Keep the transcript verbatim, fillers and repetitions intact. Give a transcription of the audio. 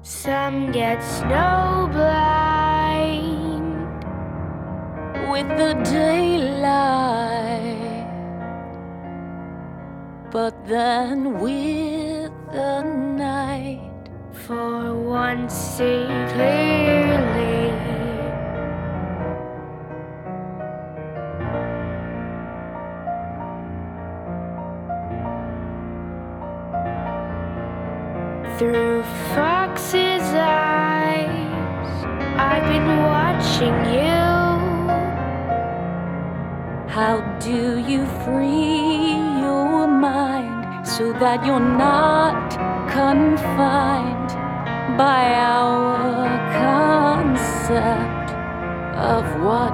Some get snowblind with the daylight, but then with the night. For once see clearly, through fox's eyes, I've been watching you. How do you free your mind so that you're not confined by our concept of what